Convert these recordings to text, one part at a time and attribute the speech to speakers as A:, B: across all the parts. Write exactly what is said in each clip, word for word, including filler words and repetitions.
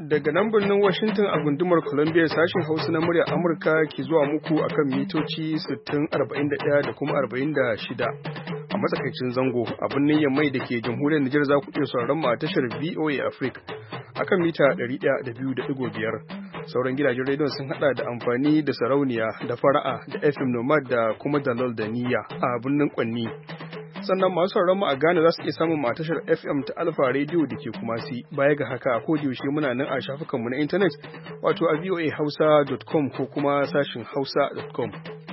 A: daga nan birnin Washington a gundumar Columbia sashen Hausa na muryar Amurka ke zuwa muku akan mitoci sittin, arba'in da ɗaya da kuma arba'in da shida. A matsakaicin zango a birnin Yammai da ke jamhuriyar Nijar za ku iya sauraron mu a tashar V O A Africa akan mita ɗari ɗaya da biyu da ɗigo biyar. Sauran gidajen rediyon sun hada da amfani da sarauniya da fara'a da F M Nomad da kuma Dalol da Niyya a birnin Kwanni. Sannan masu sauraron mu a Ghana za su iya samun matashar F M ta Alpha Radio da ke Kumasi. Baya ga haka a yaushe muna nan a shafukanmu na intanet wato a voa hausa dot com ko kuma sashin hausa dot com.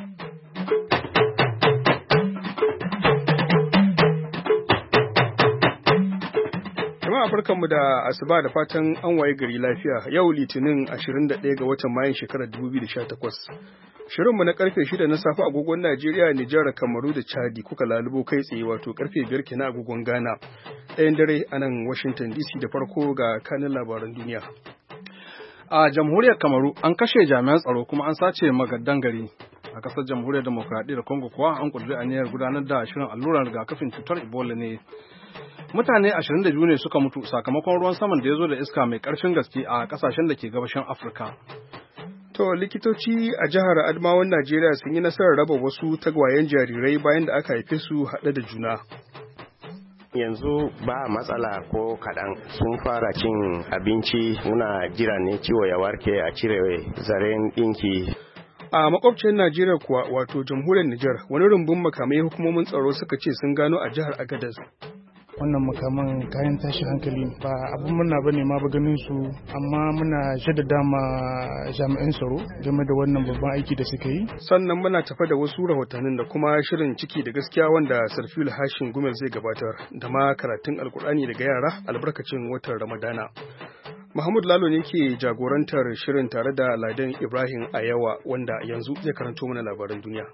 A: Jama'a barkanmu da asuba da fatan an waye gari lafiya. Yau Litinin ashirin da ɗaya ga watan Mayun shekarar dubu biyu da sha takwas. Shirinmu na karfe shida na safe agogon Najeriya, Nijar, Kamaru da Chadi kuka lalubo kai tsaye wato karfe biyar kenan agogon Ghana. Ɗayan dare a nan Washington D C da farko ga kanin labaran duniya.
B: A jamhuriyar Kamaru an kashe jami'an tsaro kuma an sace magaddan gari. A ƙasar jamhuriyar Demokradiyyar Congo kuwa an ƙudiri aniyar gudanar da shirin allurar rigakafin cutar Ebola ne. Mutane ashirin da biyu ne suka mutu sakamakon ruwan saman da ya zo da iska mai ƙarfin gaske a ƙasashen da ke gabashin Afirka.
A: To likitoci a jihar Adamawan Najeriya sun yi nasarar raba wasu tagwayen jarirai bayan da aka haife su haɗe da juna.
C: Yanzu ba matsala ko kaɗan, sun fara cin abinci, muna jira ne ciwo ya warke a cire zaren ɗinki.
A: A makwabcin Najeriya kuwa wato jamhuriyar Nijar wani rumbun makamai hukumomin tsaro suka ce sun gano a jihar Agadez.
D: Wannan makaman kayan tashi hankali ba abin murna ba ne ma ba ganin su, amma muna jaddada ma jami'an tsaro game da wannan babban aiki da suka yi.
A: Sannan muna tafa da wasu rahotannin da kuma shirin ciki da gaskiya wanda Sarfil Hashin Gumel zai gabatar da ma karatun Alkur'ani daga yara albarkacin watan Ramadana. Mahmud Lalo ne ke jagorantar shirin tare da Ladan Ibrahim Ayawa wanda yanzu zai karanto mana labaran duniya.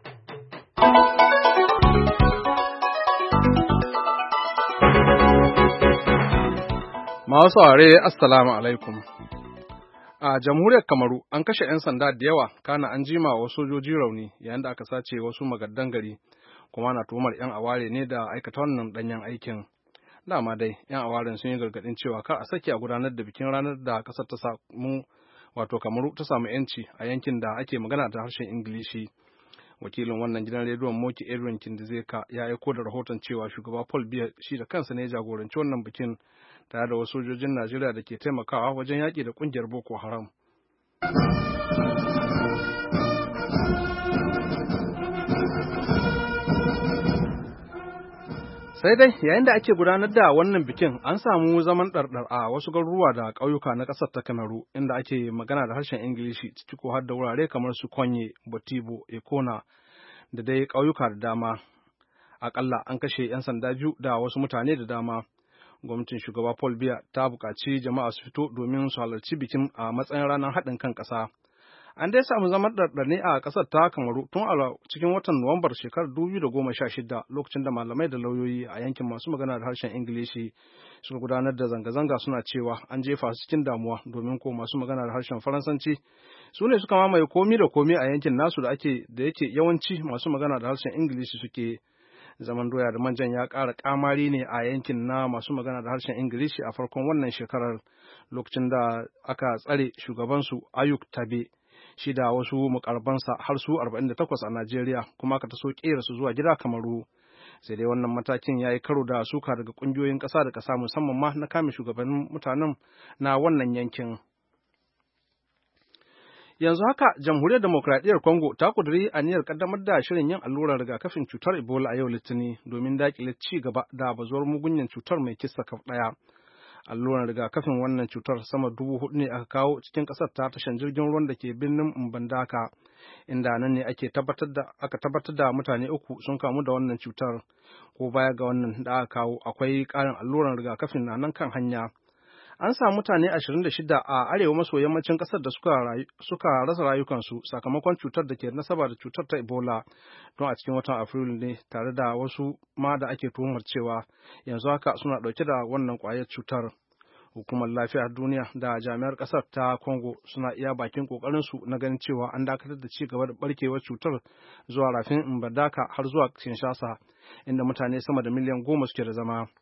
B: Masu saurare Assalamu alaikum. A jamhuriyar Kamaru an kashe 'yan sanda da yawa, kana an jima wa sojoji rauni yayin da aka sace wasu magaddan gari, kuma na tuhumar 'yan aware ne da aikata wannan danyen aikin. Dama dai 'yan awaren sun yi gargadin cewa kar a sake a gudanar da bikin ranar da kasar ta samu wato Kamaru ta samu 'yanci a yankin da ake magana da harshen Ingilishi. Wakilin wannan gidan rediyon Moki Edwin Kindizeka ya aiko da rahoton cewa shugaba Paul Biya shi da kansa ne ya jagoranci wannan bikin tare da wasu sojojin Najeriya da ke taimakawa wajen yaƙi da ƙungiyar Boko Haram. Sai dai yayin da ake gudanar da wannan bikin an samu zaman ɗarɗar a wasu garuruwa da ƙauyuka na ƙasar ta Kamaru inda ake magana da harshen Ingilishi ciki ko har da wurare kamar su Konye, Botibo, Ekona da dai ƙauyuka da dama. Aƙalla an kashe 'yan sanda biyu da wasu mutane da dama. Gwamnatin shugaba Paul Biya ta buƙaci jama'a su fito domin su halarci bikin a matsayin ranar haɗin kan ƙasa. An dai samu zaman ɗarɗarne a ƙasar ta Kamaru tun a cikin watan Nuwambar shekarar dubu biyu da goma sha shida lokacin da malamai da lauyoyi a yankin masu magana da harshen Ingilishi suka gudanar da zanga-zanga suna cewa an jefa su cikin damuwa domin ko masu magana da harshen Faransanci su ne suka mamaye komi da komi a yankin nasu da ake da yake yawanci masu magana da harshen Ingilishi suke. Zaman doya da manjan ya ƙara ƙamari ne a yankin na masu magana da harshen Ingilishi a farkon wannan shekarar lokacin da aka tsare shugabansu Ayuk Tabe shi da wasu mukarbansa har su arba'in da takwas a Najeriya kuma aka taso ƙera su zuwa gida Kamaru. Sai dai wannan matakin ya yi karo da suka daga ƙungiyoyin ƙasa da ƙasa musamman ma na kame shugabannin mutanen na wannan yankin. Yanzu haka jamhuriyar demokradiyyar Congo ta kuduri aniyar kaddamar da shirin yin allurar rigakafin cutar Ebola a yau Litinin domin daƙile ci gaba da bazuwar mugunyan cutar mai kisa kaf ɗaya. Allurar rigakafin wannan cutar sama dubu hudu ne aka kawo cikin ƙasar ta tashan jirgin ruwan da ke birnin Mbandaka, inda nan ne ake tabbatar da aka tabbatar da mutane uku sun kamu da wannan cutar. Ko baya ga wannan da aka kawo akwai ƙarin allurar rigakafin na nan kan hanya. An samu mutane ashirin da shida a arewa maso yammacin ƙasar da suka, suka rasa rayukansu sakamakon cutar da ke nasaba da cutar ta Ebola don a cikin watan Afrilu ne, tare da wasu ma da ake tuhumar cewa yanzu haka suna ɗauke da wannan ƙwayar cutar. Hukumar Lafiyar Duniya da jami'ar ƙasar ta Congo suna iya bakin ƙoƙarinsu na ganin cewa an dakatar da ci gaba da ɓarkewar cutar zuwa rafin Mbandaka har zuwa Kinshasa, inda mutane sama da miliyan goma suke da zama.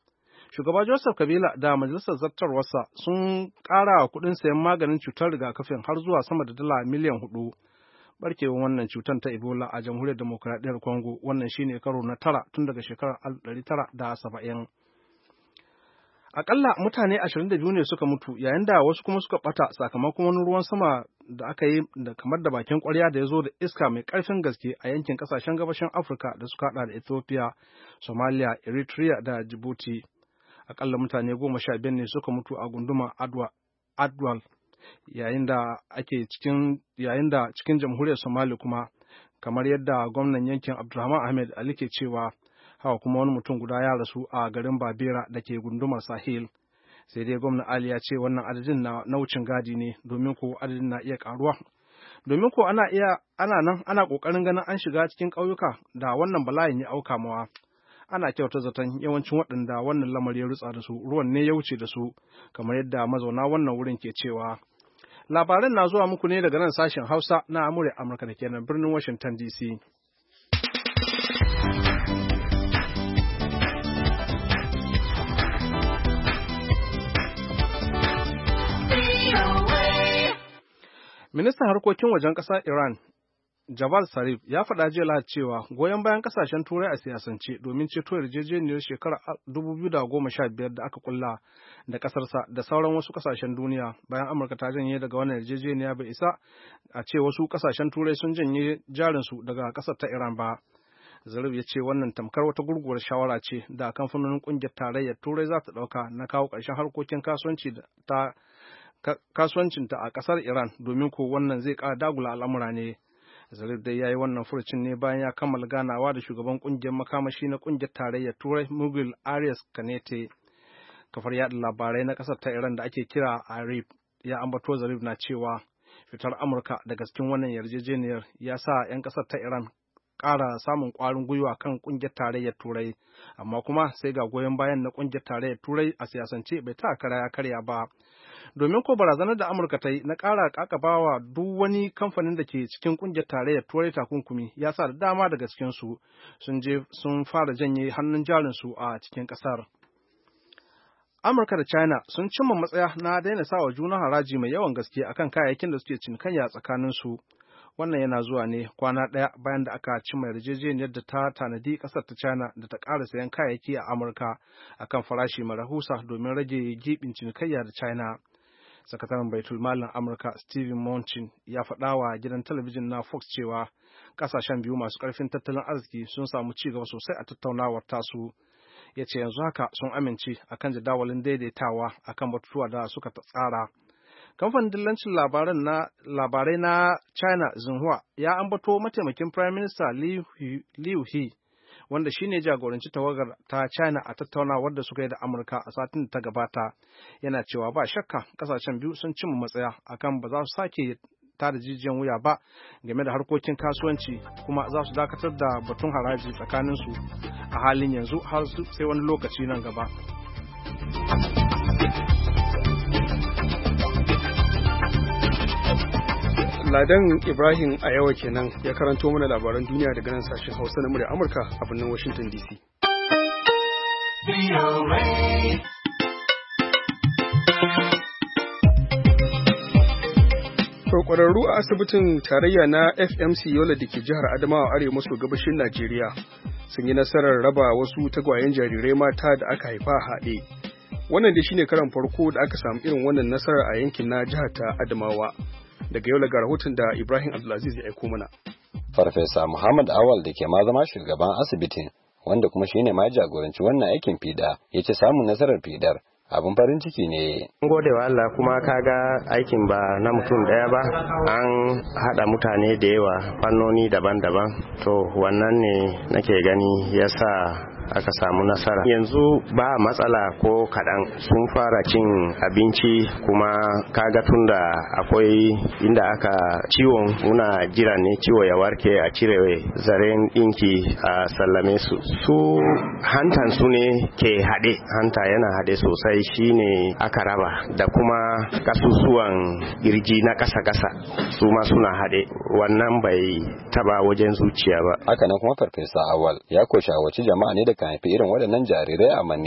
B: Shugaba Joseph Kabila da majalisar zartarwarsa sun ƙara kuɗin sayan maganin cutar rigakafin har zuwa sama da dala miliyan hudu. Barkewar wannan cutar ta Ebola a jamhuriyar demokuraɗiyyar Congo wannan shine karo na tara tun daga shekarar alif ɗari tara da saba'in. Akalla mutane ashirin da biyu ne suka mutu yayin da wasu kuma suka ɓata sakamakon wani ruwan sama da aka yi da kamar da bakin ƙwarya da ya zo da iska mai ƙarfin gaske a yankin ƙasashen gabashin Afirka da suka haɗa da Ethiopia, Somalia, Eritrea da Djibouti. Akalla mutane goma sha biyar ne suka mutu a gunduma Adwal yayin da ake cikin yayin da cikin jamhuriyar Somali kuma kamar yadda gwamnan yankin Abdulrahman Ahmed Ali ke cewa hawa kuma wani mutum guda ya rasu a garin Babera da ke gundumar Sahel. Sai dai gwamnan Ali ya ce wannan adadin na wucin gadi ne domin ko adadin na iya karuwa. Domin ko ana iya ana nan ana kokarin ganin an shiga cikin ƙauyuka da wannan bala'in ya auka mawa. Ana kyauta zaton yawancin waɗanda wannan lamari ya rutsa da su ruwan ne ya wuce da su kamar yadda mazauna wannan wurin ke cewa. Labaran na zuwa muku ne daga nan sashen Hausa na Amurka da ke nan birnin Washington D C. Ministan harkokin wajen ƙasar Iran, Javad Zarif, ya faɗa jiya Lahadi cewa goyon bayan ƙasashen Turai a siyasance domin ceto yarjejeniyar shekarar dubu biyu da goma sha biyar da aka kulla da ƙasarsa da sauran wasu ƙasashen duniya bayan Amurka ta janye daga wannan yarjejeniya bai isa a ce wasu ƙasashen Turai sun janye jarinsu daga ƙasar ta Iran ba. Zarif ya ce wannan tamkar wata gurguwar shawara ce da kamfanonin ƙungiyar tarayyar Turai za ta ɗauka na kawo ƙarshen harkokin kasuwanci ta kasuwancinta a ƙasar Iran domin ko wannan zai ƙara dagula al'amura ne. Zarif dai ya yi wannan furucin ne bayan ya kammala ganawa da shugaban ƙungiyar makamashi na ƙungiyar tarayyar Turai Miguel Arias Canete. Kafar yaɗa labarai na ƙasar ta Iran da ake kira Arif ya ambato Zarif na cewa fitar Amurka daga cikin wannan yarjejeniyar ya sa 'yan ƙasar ta Iran ƙara samun ƙwarin gwiwa kan ƙungiyar tarayyar Turai, amma kuma sai ga goyon bayan na ƙungiyar tarayyar Turai a siyasance bai ta kara ya karya ba. Domin ko barazanar da Amurka ta yi na ƙara ƙaƙabawa duk wani kamfanin da ke cikin ƙungiyar tarayyar Turai takunkumi ya sa da dama daga cikinsu sun je sun fara janye hannun jarinsu a cikin ƙasar. Amurka da China sun cimma matsaya na daina sawa juna haraji mai yawan gaske akan kayayyakin da suke cinikayya tsakaninsu. Wannan yana zuwa ne kwana ɗaya bayan da aka cimma yarjejeniyar da ta tanadi ƙasar ta China da ta ƙara sayan kayayyaki a Amurka akan farashi mai rahusa domin rage gibin cinikayya da China. Sakataren Baitul Malin Amurka Steven Mnuchin ya faɗa wa gidan talabijin na Fox cewa ƙasashen biyu masu ƙarfin tattalin arziki sun samu ci gaba sosai a tattaunawar tasu. Ya ce yanzu haka sun amince akan jadawalin daidaitawa akan batutuwa da suka tsara. Kamfanin dillancin labaran na labarai na China Xinhua ya ambato mataimakin Prime Minister Liu He wanda shine jagoranci tawagar ta China a tattaunawar da suka yi da Amurka a satin da ta gabata, yana cewa ba shakka kasashen biyu sun cimma matsaya akan ba za su sake tada jijiyan wuya ba game da harkokin kasuwanci kuma za su dakatar da batun haraji tsakaninsu a halin yanzu har sai wani lokaci nan gaba.
A: Ladan Ibrahim a yawa kenan ya karanto mana labaran duniya daga nan sashen Hausa na murya Amurka a birnin Washington D C. To ƙwararru a asibitin tarayya na F M C Yola da ke jihar Adamawa arewa maso gabashin Najeriya sun yi nasarar raba wasu tagwayen jarirai mata da aka haifa a haɗe. Wannan da shine karan farko da aka samu irin wannan nasarar a yankin na jihar ta Adamawa. Daga yau ga rahoton da Ibrahim Abdulaziz ya aiko mana.
E: Farfesa Muhammad Awal da ke ma zama shugaban asibitin wanda kuma shine ma jagoranci wannan aikin fida ya ce samun nasarar fidar abin farin ciki ne.
C: Gode wa Allah kuma kaga aikin ba na mutum daya ba, an hada mutane da yawa fannoni daban-daban, to wannan ne nake gani yasa aka samu nasara. Yanzu ba matsala ko kaɗan, sun fara cin abinci kuma kaga tunda akwai inda aka ciwon muna jira ne ciwo ya warke a cire zaren ɗinki a sallame su. Su hantan su ne ke haɗe, hanta yana haɗe sosai shine aka raba da kuma kasusuwan kirji na ƙasa-ƙasa su ma suna haɗe, wannan bai taba wajen zuciya ba.
E: Haka nan kuma Farfesa Awal ya ko shawarci jama'a ne da kan haifi irin waɗannan jarirai a manne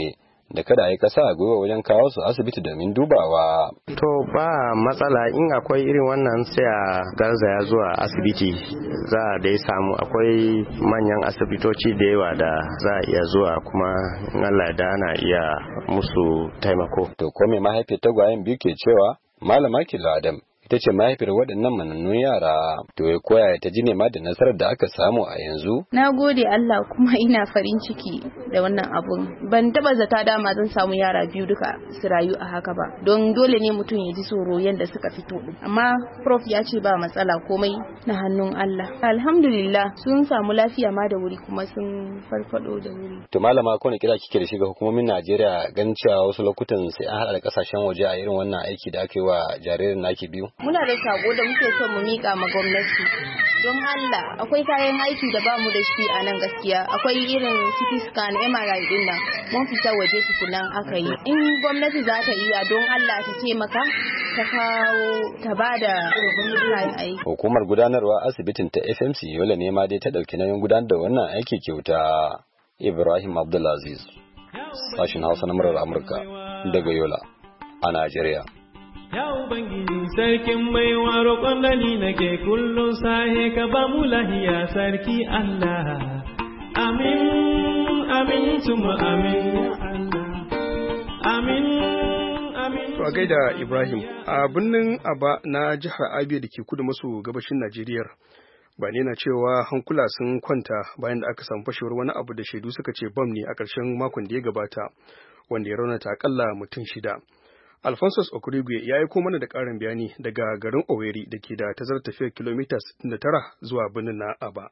E: da kada a yi kasa a gwiwa wajen kawo su asibiti domin dubawa.
C: To ba matsala in akwai irin wannan sai a garzaya zuwa asibiti za a dai samu akwai manyan asibitoci da yawa da za a iya zuwa kuma in Allah da ana iya musu taimako.
E: To ko me mahaifiyar tagwayen biyu ke cewa? Malama Kilo Adam ita ce mahaifiyar waɗannan manannun yara, to ya koya ta ji nema da nasarar da aka samu a yanzu.
F: Na gode Allah kuma ina farin ciki da wannan abun. Ban taba zata dama zan samu yara biyu duka su rayu a haka ba, don dole ne mutum ya ji tsoro yadda suka fito. Amma prof ya ce ba matsala komai na hannun Allah. Alhamdulillah sun samu lafiya ma da wuri kuma sun farfado da wuri.
E: To malama ko ne kira kike da shi ga hukumomin Najeriya ganin cewa wasu lokutan sai an haɗa da kasashen waje a irin wannan aiki da aka yi wa jaririn naki biyu?
F: Muna da sako da muke son mu mika ma gwamnati. Don Allah akwai kayan aiki da bamu da shi a nan gaskiya. Akwai irin C T scan, M R I din nan. Mun fita waje tukunan aka yi. In gwamnati za ta iya don Allah ta taimaka ta kawo ta bada kayan aiki.
E: Hukumar gudanarwa asibitin ta F M C Yola ne ma dai ta dauki nauyin gudanar da wannan aiki kyauta. Ibrahim Abdulaziz, sashin Hausa na murar Amurka daga Yola a Najeriya.
G: Ya Ubangiji sarkin baiwa roƙon da ni nake kullum sahe ka ba mu lahiya sarki Allah. Amin, amin, tuma amin ya Allah. Amin, amin.
A: To a gaida Ibrahim, a birnin Aba na jihar Abia da ke kudu maso gabashin Najeriya. Ba ne na cewa hankula sun kwanta bayan da aka samu fashewar wani abu da shaidu suka ce bam ne a ƙarshen makon da ya gabata, wanda ya raunata akalla mutum shida. Alphonsus Okurigwe ya aiko mana da ƙarin bayani daga garin Owerri da ke da tazarar tafiyar kilomita sittin da tara zuwa birnin na Aba.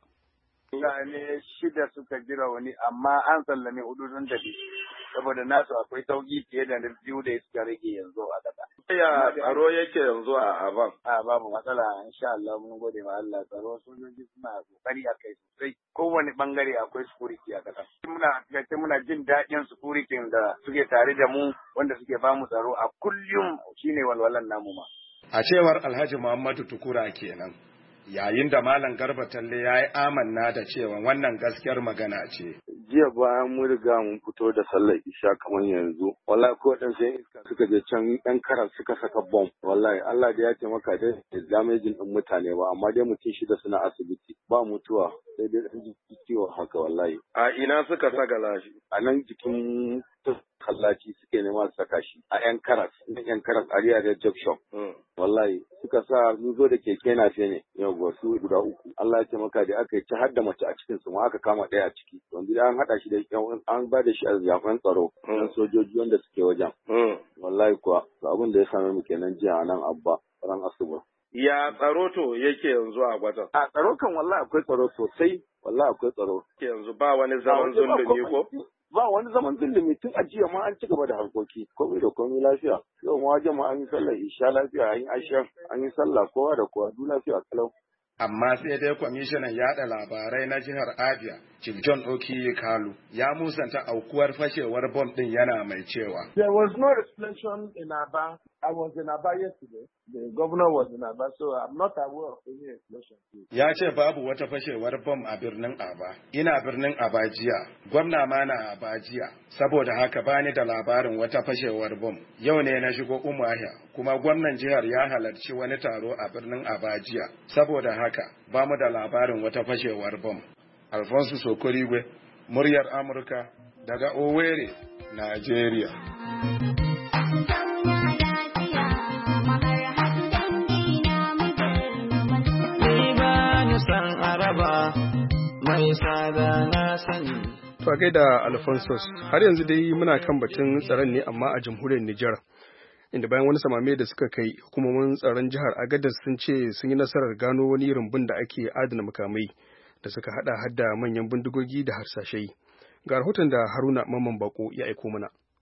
H: Mutane shida suka jira wani amma an sallame hudu sun tafi saboda nasu akwai sauki fiye da biyu da suka rage yanzu a ƙasa.
I: Ya tsaro yake yanzu a Aban?
H: A babu matsala insha Allah mun gode ma Allah, tsaro sojoji suna kokari a kai sosai. Kowane bangare akwai security a ƙasa. Muna gaske muna jin daɗin security da suke tare da mu wanda suke ba mu tsaro a kullum shine walwalan namu ma.
I: A cewar Alhaji Muhammadu Tukura kenan. Yayin da Malam Garba Talle ya yi amanna da cewa wannan gaskiyar magana ce.
J: Jiya bayan mun riga mun fito da sallar isha kamar yanzu, wallahi ko dan sai iska suka je can ɗan karas suka saka bom. Wallahi Allah da ya taimaka da damejin ɗin mutane ba, amma dai mutum shida suna asibiti ba mutuwa sai dai ɗan jiki ciwo haka wallahi.
I: A ina suka saka lashi?
J: A nan jikin kallaci suke nema su saka shi a yan karas, yan karas Ariya da Junction. Wallahi suka sa mun zo da keke na fe ne yau su guda uku. Allah ya taimaka da aka yi ta har da mace a cikin su ma aka kama ɗaya a ciki. Wanda an haɗa shi da an ba da shi a jami'an tsaro dan sojoji wanda suke wajen. Wallahi kuwa abin da ya same mu kenan jiya a nan Abba ran Asuba.
I: Ya tsaro to yake yanzu a gwatan?
J: A tsaro kan wallahi akwai tsaro sosai, wallahi akwai tsaro.
I: Yanzu ba wani zaman zulumi ko?
J: Ba wani zaman zulumi tun a jiya ma an ci gaba da harkoki, komai da komai lafiya. Yau ma wajen ma an yi sallar isha lafiya, an yi ashiyan, an yi sallah kowa da kowa duk lafiya kalau.
I: Amma sai dai kwamishinan yaɗa labarai na jihar Abia, Chief John Okiye Kalu, ya musanta aukuwar fashewar bom ɗin yana mai cewa.
K: There was no explosion in Aba. I was in Aba yesterday. The governor was in Aba, so I'm not aware of any explosion.
I: Ya ce babu wata fashewar bom a birnin Aba. Ina birnin Aba jiya, gwamna ma na Aba jiya, saboda haka bani da labarin wata fashewar bom. Yau ne na shigo Umuahia, kuma gwamnan jihar ya halarci wani taro a birnin Aba jiya, saboda haka ba mu da labarin wata fashewar bom. Alfonso Sokorigwe, muryar Amurka daga Owerri, Najeriya.
A: To gaida Alphonsus, har yanzu dai muna kan batun tsaron ne amma a jamhuriyar Nijar. Inda bayan wani samame da suka kai, hukumomin tsaron jihar Agadez sun ce sun yi nasarar gano wani rumbun da ake adana makamai da suka hada hadda manyan bindigogi da harsashai. Ga rahoton da Haruna Mamman Bako ya aiko mana.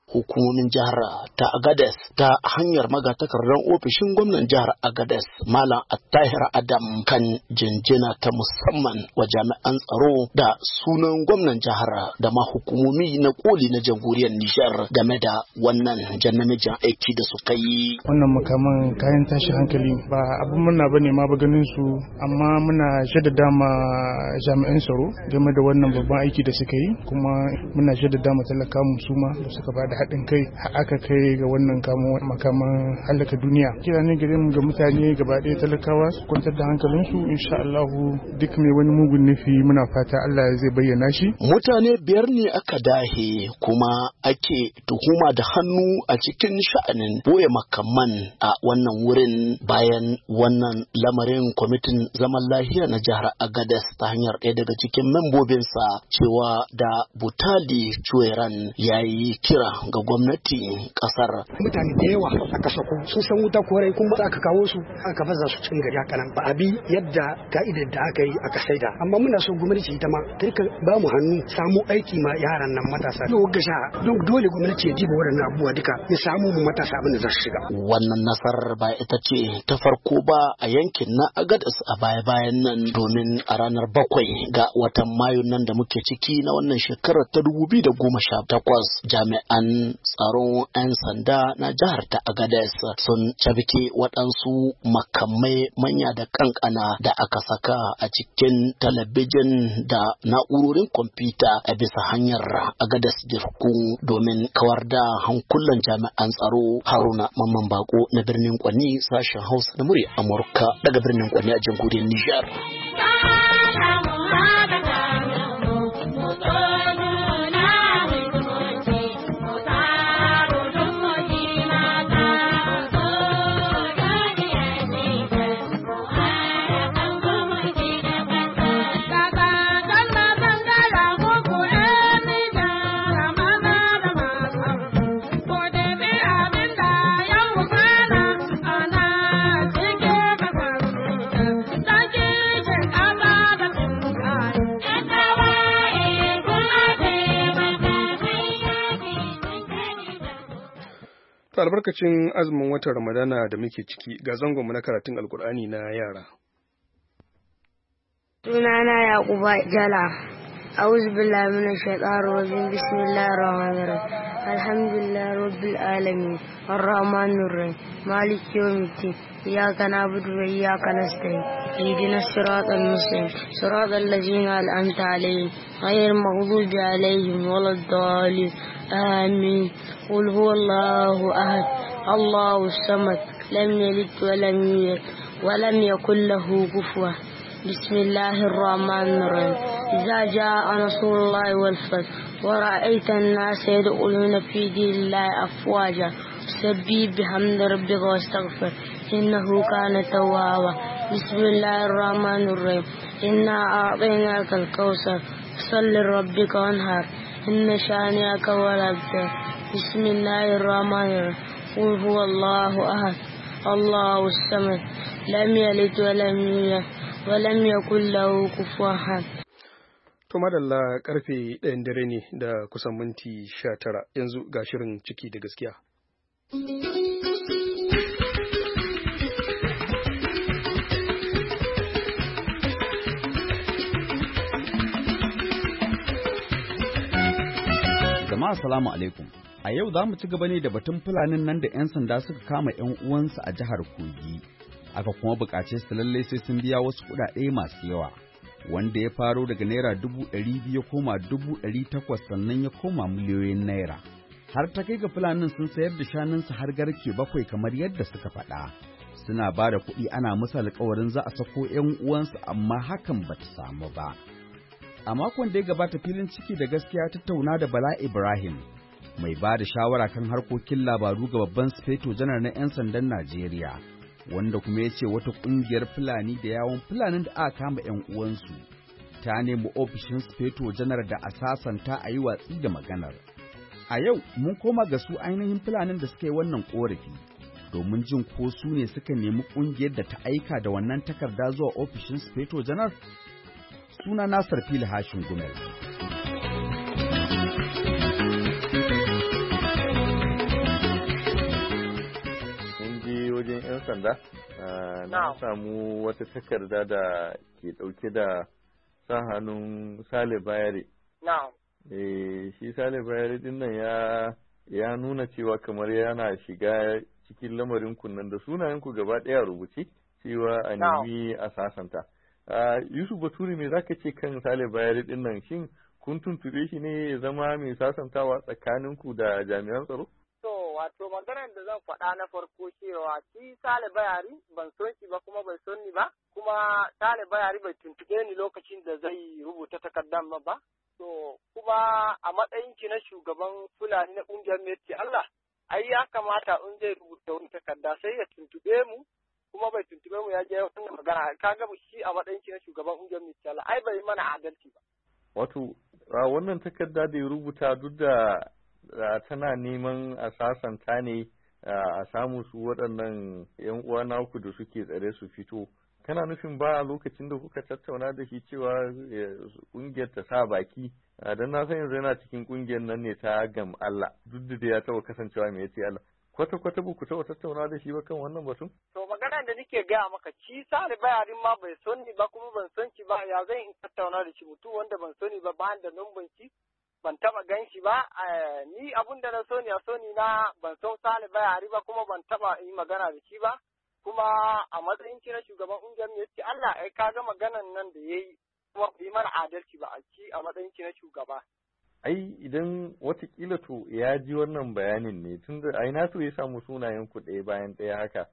L: hukumomin jihar ta Agadez ta hanyar magatakardar ofishin gwamnan jihar Agadez Malam Attahir Adam kan jinjina ta musamman wa jami'an tsaro da sunan gwamnan jihar da ma hukumomi na koli na jamhuriyar Nijar game da wannan jannamijin aiki da suka yi.
D: Wannan makaman kayan tashi hankali ba abin murna bane ma ba ganin su, amma muna shaddada ma jami'an tsaro game da wannan babban aiki da suka yi, kuma muna shaddada ma talaka mu su ma da suka bada haɗin kai aka kai ga wannan kamo makaman halaka duniya. Kira ne gare mu ga mutane gaba ɗaya talakawa su kwantar da hankalinsu, insha Allah duk mai wani mugun nufi muna fata Allah zai bayyana shi.
L: Mutane biyar ne aka dahe kuma ake tuhuma da hannu a cikin sha'anin boye makaman a wannan wurin bayan wannan lamarin kwamitin zaman lafiya na jihar Agadez ta hanyar ɗaya daga cikin membobinsa cewa da Butali Chueran ya yi kira ga gwamnati kasar.
M: Mutane da yawa aka sako sun san wuta korai kuma aka kawo su aka baza su cikin gari haka nan ba a bi yadda ka'idar da aka yi aka saida, amma muna so gwamnati ita ma ta rika ba mu hannu samu aiki ma yaran nan matasa. Yau ga sha don dole gwamnati ya diba waɗannan abubuwa duka ya samu mu matasa abin da za su shiga.
L: Wannan nasarar ba ita ce ta farko ba a yankin na Agadez a baya-bayan nan, domin a ranar bakwai ga watan Mayu nan da muke ciki na wannan shekarar ta dubu biyu da goma sha takwas jami'an tsaron 'yan sanda na jihar ta Agadez sun cabike waɗansu makamai manya da kankana da aka saka a cikin talabijin da na'urorin kwamfuta a bisa hanyar Agadez Dirku domin kawar da hankulan jami'an tsaro. Haruna Mamman Bako na birnin Kwani, sashen Hausa na murya Amurka daga birnin Kwani a jamhuriyar Nijar.
A: To albarkacin azumin watan Ramadana da muke ciki ga zangonmu na karatun Alkur'ani na yara.
N: Sunana Yakuba Jala. A'udhu billahi minash shaitanir rajim. Bismillahir rahmanir rahim. Alhamdulillahi rabbil alamin. Arrahmanir rahim. Maliki yawmiddin. Iyyaka na'budu wa iyyaka nasta'in. Ihdinas siratal mustaqim. Siratal ladzina an'amta 'alaihim ghayril maghdubi 'alaihim waladdallin. آمين. قل هو الله أحد الله الصمد لم يلد ولم يولد ولم يكن له كفوا. بسم الله الرحمن الرحيم. إذا جاء نصر الله والفتح ورأيت الناس يدخلون في دين الله أفواجا سبح بحمد ربك واستغفر إنه كان توابا. بسم الله الرحمن الرحيم. إنا أعطيناك الكوثر فصل لربك وانحر إن شانئك هو الأبتر. بسم الله الرحمن الرحيم. قل هو الله أحد الله الصمد لم يلد ولم يولد ولم يكن له كفوا أحد.
A: To madalla karfe ɗayan dare ne da kusan minti sha tara, yanzu ga shirin ciki da gaskiya.
O: Jama'a salamu alaikum. A yau za mu ci gaba ne da batun fulanin nan da 'yan sanda suka kama 'yan uwansu a jihar Kogi. Aka kuma buƙace su lallai sai sun biya wasu kuɗaɗe masu yawa, wanda ya faro daga naira dubu ɗari biyu ya koma dubu ɗari takwas sannan ya koma miliyoyin naira. Har ta kai ga fulanin sun sayar da shanunsu har garke bakwai kamar yadda suka faɗa. Suna ba da kuɗi ana musu alƙawarin za a sako 'yan uwansu, amma hakan ba ta samu ba. A makon da ya gabata filin ciki da gaskiya tattauna da Bala Ibrahim, mai ba da shawara kan harkokin labaru ga babban sufeto janar na 'yan sandan Najeriya, wanda kuma ya ce wata ƙungiyar Fulani da yawon Fulanin da aka kama 'yan uwansu ta nemi ofishin sufeto janar da a sasanta a yi watsi da maganar. A yau mun koma ga su ainihin Fulanin da suka yi wannan ƙorafi, domin jin ko su ne suka nemi ƙungiyar da ta aika da wannan takarda zuwa ofishin sufeto janar. Suna Nasar Fili Hashin Gumel.
P: sanda na samu wata takarda da ke ɗauke da sa hannun Sale Bayare. Eh, shi Sale Bayare din nan ya ya nuna cewa kamar yana shiga cikin lamarin kunnan da sunayen ku gaba ɗaya rubuce cewa a nemi a sasanta. Yusuf Bature me zaka ce kan Sale Bayare din nan, shin kun tuntube shi ne ya zama mai sasantawa tsakanin ku da jami'an tsaro?
Q: To wato maganar da zan faɗa na farko cewa shi Sale Bayare ban son shi ba kuma bai son ni ba, kuma Sale Bayare bai tuntube ni lokacin da zai rubuta takardar ba. To kuma a matsayin ki na shugaban Fulani na ƙungiyar Meti Allah, ai ya kamata in zai rubuta wani takarda sai ya tuntube mu, kuma bai tuntube mu ya je wannan magana. Ka ga shi a matsayin ki na shugaban ƙungiyar Meti Allah, ai bai mana adalci ba.
P: Wato wannan takarda da ya rubuta duk da tana neman a sasanta ne a samu su waɗannan yan uwa naku da suke tsare su fito. Kana nufin ba lokacin da kuka tattauna da shi cewa kungiyar ta sa baki, don na san yanzu yana cikin kungiyar nan ne ta Gam Allah, duk da ya taɓa kasancewa mai yace Allah. Kwata kwata ba ku taɓa tattauna da shi ba kan wannan batun?
Q: To magana da nake gaya maka, ci Sale Bayare ma bai son ni ba kuma ban son shi ba, ya zan in tattauna da shi mutum wanda ban sani ba bayan da numban shi ban taɓa gan shi ba. Ni abun da na soni a soni na ban son Sale Bayare ba kuma ban taɓa yi magana da shi ba. Kuma a matsayin kira shugaban ƙungiyar mu yace Allah ai ka ga maganan nan da yayi kuma bai mana adalci ba a ci a matsayin kira shugaba.
P: Ai idan watakila to ya ji wannan bayanin ne tunda ai na so ya samu sunayen ku ɗaya bayan ɗaya haka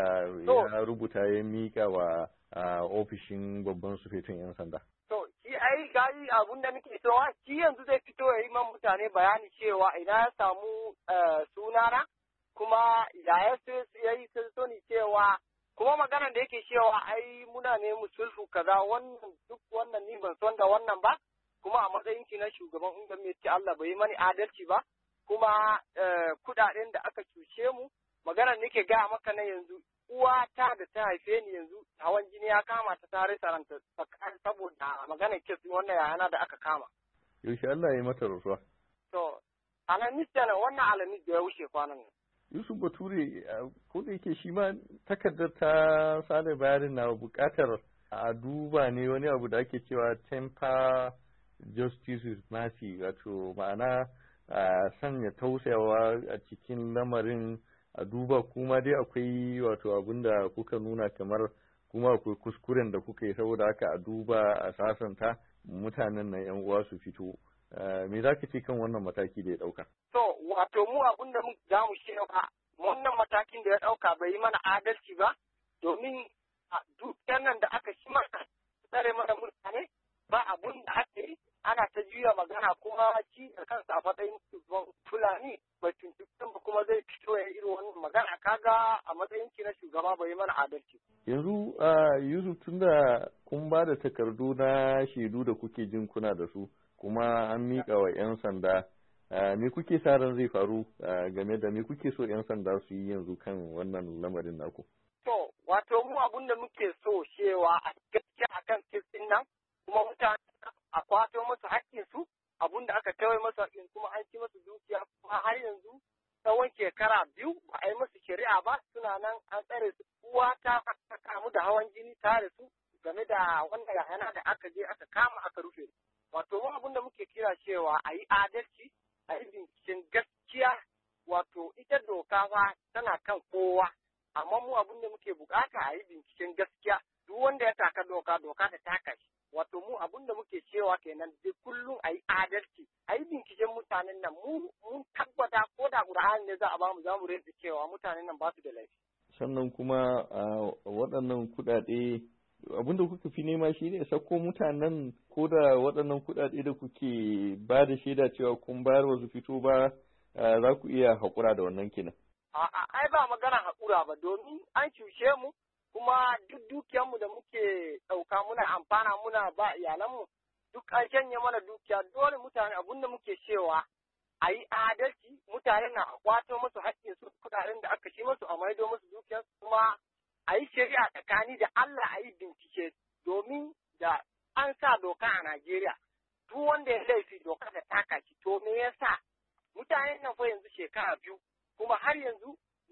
P: ya rubuta ya mika wa ofishin babban sufetun yan sanda.
Q: To shi ai gari abun da nake so shi yanzu zai fito ya yi man mutane bayani cewa ina ya samu sunana kuma yaya ya yi sani cewa kuma maganar da yake cewa ai muna ne mu sulhu kaza wannan duk wannan ni ban son da wannan ba, kuma a matsayin ki na shugaban ungiyar mai ce Allah bai yi mani adalci ba, kuma kudaden da aka cuce mu maganar nake gaya maka na yanzu uwa ta da ta haife ni yanzu hawan jini ya kama ta tare saranta saboda maganar kes wannan yana da aka kama.
P: Yaushe Allah ya yi mata rasuwa?
Q: To alamis da wannan alamis da ya wuce kwanan nan.
P: Yusuf Bature ko da yake shi ma takardar ta Sale Bayare na buƙatar a duba ne wani abu da ake cewa temper justice with mercy, wato ma'ana a sanya tausayawa a cikin lamarin, a duba kuma dai akwai wato abin da kuka nuna kamar kuma akwai kuskuren da kuka yi, saboda haka a duba a sasanta mutanen nan yan uwa su fito. Me za ka ce kan wannan mataki da ya ɗauka?
Q: To, wato mu abin da za mu shi ba, wannan matakin da ya ɗauka bai yi mana adalci ba, domin a dukkan nan da aka shi mana tsare mana mutane ba abun da aka yi, ana ta juya magana kuma ci da kansa a matsayin Fulani bai tuntuɓe ba kuma zai fito ya irin wannan magana, kaga a matsayin ki na shugaba bai yi mana adalci.
P: Yanzu Yusuf, tunda kun ba da takardu na shaidu da kuke jin kuna da su, kuma an miƙa wa 'yan sanda, me kuke sa ran zai faru game da me kuke so 'yan sanda su yi yanzu kan wannan lamarin naku?
Q: To, wato mu abun da muke so cewa a gaskiya akan kirkin nan kuma mutane a kwato musu haƙƙinsu, abun da aka kawai masu haƙƙin kuma an ci masu dukiya kuma har yanzu tsawon shekara biyu ba a yi musu shari'a ba, suna nan an tsare su, uwa ta kamu da hawan jini tare su game da wanda yana da aka je aka kama aka rufe. Wato mu abin da muke kira cewa a yi adalci, a yi binciken gaskiya, wato ita doka fa tana kan kowa, amma mu abin da muke bukata a yi binciken gaskiya, duk wanda ya taka doka doka ta taka shi. Wato mu abin da muke cewa kenan dai kullum a yi adalci, a yi binciken mutanen nan, mu mun tabbata ko da Qur'ani ne za a bamu za mu rinda cewa mutanen nan ba su da laifi.
P: Sannan kuma waɗannan kuɗaɗe abinda kuka fi nema shi ne sako mutanen, ko da waɗannan kuɗaɗe da kuke ba da shaida cewa kun bayar wa su fito ba, za ku iya haƙura da wannan kenan.
Q: A'a, ai ba magana haƙura ba, domin an cushe mu kuma duk dukiyarmu da muke ɗauka muna amfana muna ba iyalanmu duk an shanye mana dukiya, dole mutane abinda muke cewa a yi adalci, mutane na kwato musu haƙƙinsu, kuɗaɗen da aka ci musu a maido musu dukiyarsu, kuma a yi shari'a tsakani da Allah, a yi bincike, domin da an sa doka a Najeriya duk wanda ya laifi doka ta taka shi. To me yasa mutanen nan fa yanzu shekara biyu kuma har yanzu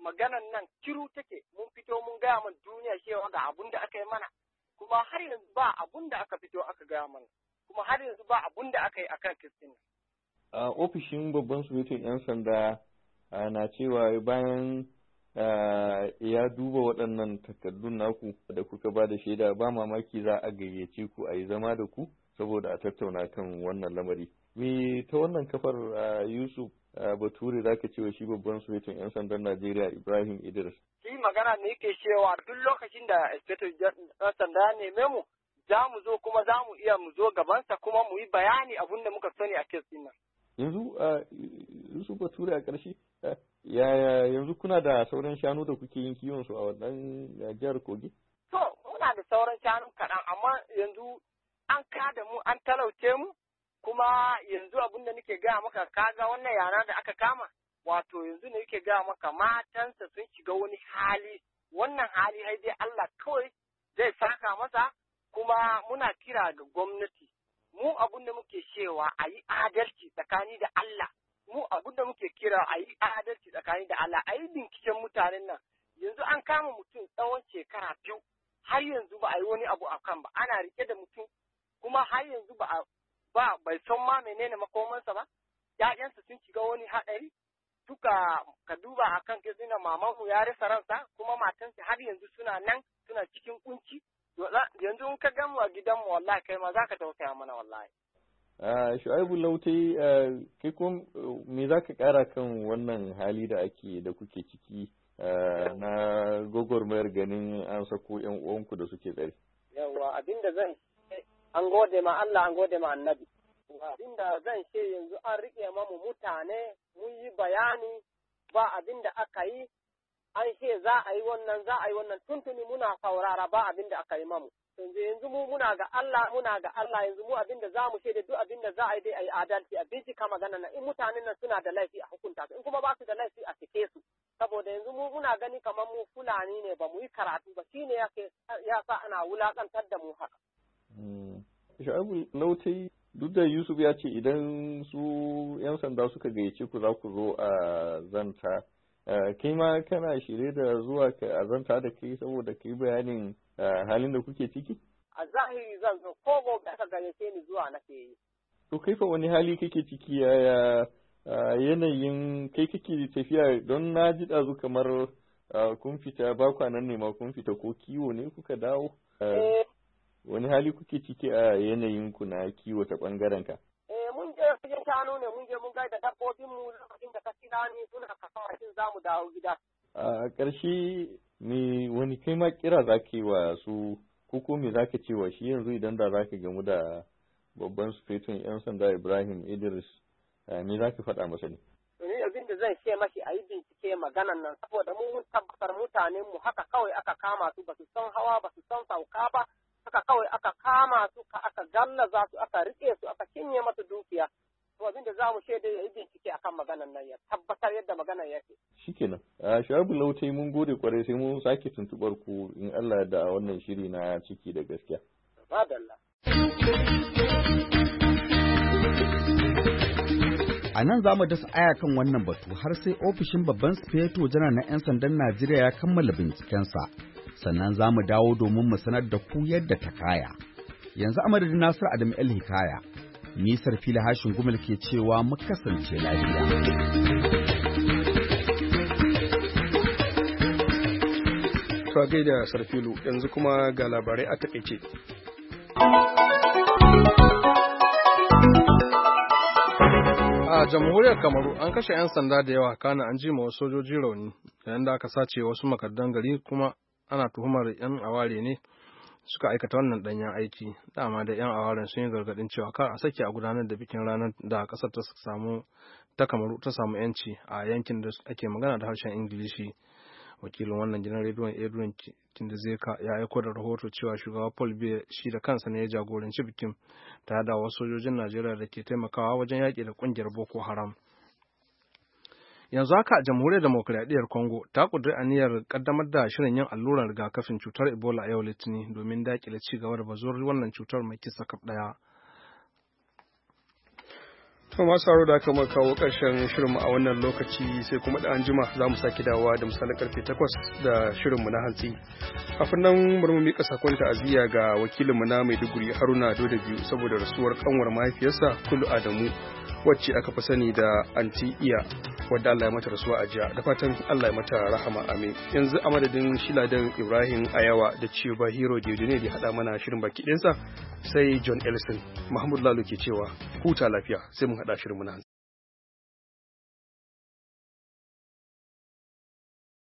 Q: maganan nan kiru take mun fito mun gaya mana duniya cewa ga abun da aka yi mana kuma har yanzu ba abun da aka fito aka gaya mana kuma har yanzu ba abun da aka yi akan Kristin.
P: A ofishin babban sufetin 'yan sanda na cewa bayan ya duba waɗannan takardun naku da kuka ba da shaida ba mamaki za a gayyace ku a yi zama da ku saboda a tattauna kan wannan lamari. Me ta wannan kafar Yusuf Bature za ka cewa shi babban sufetin 'yan sandan Najeriya Ibrahim Idris?
Q: Shi magana ne yake cewa duk lokacin da sufetin 'yan sanda ya neme mu za mu zo kuma za mu iya mu zo gabansa kuma mu yi bayani abun da muka sani a kes ɗin nan.
P: Yanzu Yusuf Bature a ƙarshe yaya yanzu kuna da sauran shanu da kuke yin kiwon su a wannan jihar Kogi?
Q: To muna da sauran shanu kaɗan amma yanzu an kada mu an talauce mu kuma yanzu abin da nake gaya maka kaga wannan yana da aka kama wato yanzu ne nake gaya maka matansa sun shiga wani hali wannan hali hai dai Allah kawai zai saka masa kuma muna kira ga gwamnati mu abin da muke cewa a yi adalci tsakani da Allah mu abin da muke kira a yi adalci tsakani da Allah a yi binciken mutanen nan yanzu an kama mutum tsawon shekara biyu har yanzu ba a yi wani abu a kan ba ana rike da mutum kuma har yanzu ba ba bai san ma menene makomansa ba ƴaƴansa sun shiga wani haɗari duka ka duba akan kizina mamanmu ya rasa ransa kuma matansa har yanzu suna nan suna cikin kunci yanzu in ka gan mu a gidanmu wallahi kai ma zaka tausaya mana wallahi.
P: Uh, Shu'aibu Lautai uh, kai kuma me za ka kara kan wannan hali da ake da kuke ciki uh, na gwagwarmayar ganin an sako yan uwanku da suke tsare?
Q: Yawwa abinda zan an gode ma Allah an gode ma annabi. Abinda zan ce yanzu an rike mamu mutane mun yi bayani ba abinda aka yi an ce za a yi wannan za a yi wannan tuntuni muna saurara ba abinda aka yi mamu. yanzu yanzu mu muna ga Allah muna ga Allah yanzu mu abinda za mu shaida duk abinda za a yi dai a yi adalci a bincika magana nan in mutanen nan suna da laifi a hukunta su in kuma ba su da laifi a cike su saboda yanzu mu muna gani kamar mu Fulani ne ba mu yi karatu ba shine yake ya sa ana wulakantar da mu haka.
P: Shu'aibu Lautai duk da Yusuf ya ce idan su 'yan sanda suka gayyace ku za ku zo a zanta kai ma kana shirye da zuwa ka azanta da kai saboda kai bayanin halin da kuke ciki?
Q: A zahiri zan zo ko gobe aka gayyace ni zuwa nake yi.
P: To kai fa wani hali kake ciki yaya yanayin kai kake tafiya don na ji ɗazu kamar kun fita ba kwanan ne ma kun fita ko kiwo ne kuka dawo? Wani hali kuke ciki a yanayin ku na kiwo ta ɓangaren ka?
Q: mun je wajen shanu ne mun je mun gaida dabbobin mu lokacin da ka kira ni suna kasawa shin za mu dawo gida.
P: A ƙarshe me wani kai ma kira za ka yi wa su ko ko me za ka ce wa shi yanzu idan da za ka gamu da babban sufetun 'yan sanda Ibrahim Idris me za ka faɗa masa ne?
Q: Ni abin da zan ce mashi a yi bincike maganan nan saboda mu mun tabbatar mutanen mu haka kawai aka kama su ba su san hawa ba su san sauka ba haka kawai aka kama su aka gallaza su aka rike su aka cinye masu dukiya to abin da za mu shaida ya yi bincike akan maganan nan ya tabbatar yadda maganan yake
P: shikenan a Shu'aibu Lautai mun gode kwarai sai mun sake tuntubar ku in Allah ya da wannan shiri na ciki da gaskiya
Q: madalla
O: a nan za mu dasa aya kan wannan batu har sai ofishin babban sufeto janar na 'yan sandan Najeriya ya kammala bincikensa sannan za mu dawo domin mu sanar da ku yadda ta kaya. Yanzu a madadin Nasir Adam El Hikaya, nisar fili hashin gumul ke cewa mu kasance lafiya.
A: To a gaida Sarfilu yanzu kuma ga labarai a takaice.
B: A jamhuriyar Kamaru an kashe 'yan sanda da yawa kana an ji ma wasu sojoji rauni yayin da aka sace wasu makardan gari kuma ana tuhumar 'yan aware ne suka aikata wannan danyen aiki dama da 'yan awaren sun yi gargadin cewa kar a sake a gudanar da bikin ranar da kasar ta samu ta Kamaru ta samu yanci a yankin da ake magana da harshen Ingilishi. Wakilin wannan gidan rediyon Edwin Kindezeka ya aiko da rahoto cewa shugaba Paul Biya shi da kansa ne ya jagoranci bikin tare da wasu sojojin Najeriya da ke taimakawa wajen yaƙi da ƙungiyar Boko Haram. Yanzu haka jamhuriyar demokuraɗiyyar Congo ta ƙudiri aniyar ƙaddamar da shirin yin allurar rigakafin cutar Ebola a yau Litinin domin daƙile ci gaba da bazuwar wannan cutar mai kisa kaf ɗaya.
A: To masu haro da aka muka kawo ƙarshen shirinmu a wannan lokaci sai kuma da anjima za mu sake dawowa da misalin karfe takwas da shirinmu na hantsi. Kafin nan bari mu miƙa sakon ta'aziyya ga wakilinmu na Maiduguri Haruna Doda biyu saboda rasuwar kanwar mahaifiyarsa Kulu Adamu wacce aka fi sani da Anti Iya wadda Allah ya mata rasuwa a jiya. Da fatan Allah ya mata rahama amin. Yanzu a madadin Shiladan Ibrahim Ayawa da Ciba Hero Diodune da haɗa mana shirin baki ɗinsa sai John Ellison Mahmud Lalo ke cewa huta lafiya sai mun haɗa shirin mu na hantsi.